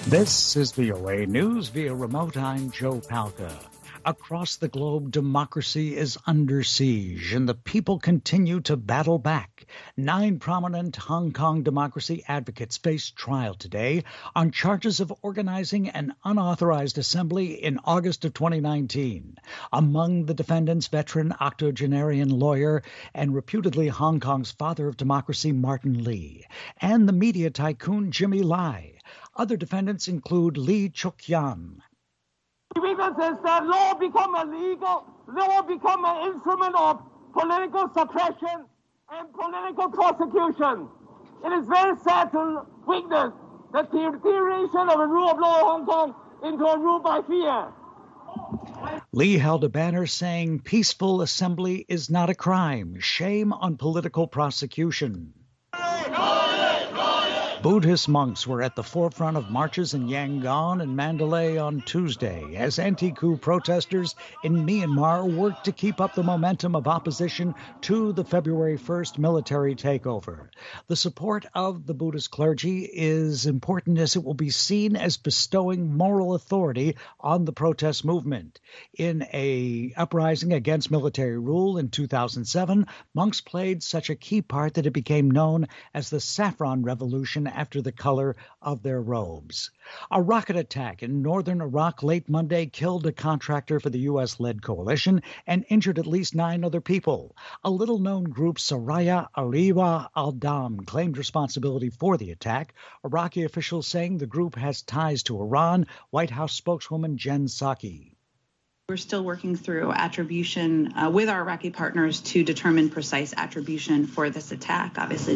This is VOA News via remote. I'm Joe Palca. Across the globe, democracy is under siege, and the people continue to battle back. 9 prominent Hong Kong democracy advocates face trial today on charges of organizing an unauthorized assembly in August of 2019. Among the defendants, veteran octogenarian lawyer and reputedly Hong Kong's father of democracy, Martin Lee, and the media tycoon, Jimmy Lai. Other defendants include Lee Chuk-yan. The evidence is that law become illegal, law become an instrument of political suppression and political prosecution. It is very sad to witness the deterioration of a rule of law in Hong Kong into a rule by fear. Lee held a banner saying, "Peaceful assembly is not a crime. Shame on political prosecution." Buddhist monks were at the forefront of marches in Yangon and Mandalay on Tuesday as anti-coup protesters in Myanmar worked to keep up the momentum of opposition to the February 1st military takeover. The support of the Buddhist clergy is important as it will be seen as bestowing moral authority on the protest movement. In an uprising against military rule in 2007, monks played such a key part that it became known as the Saffron Revolution after the color of their robes. A rocket attack in northern Iraq late Monday killed a contractor for the U.S.-led coalition and injured at least 9 other people. A little-known group, Saraya Ariwa al-Dam, claimed responsibility for the attack. Iraqi officials saying the group has ties to Iran. White House spokeswoman Jen Psaki. We're still working through attribution with our Iraqi partners to determine precise attribution for this attack. Obviously,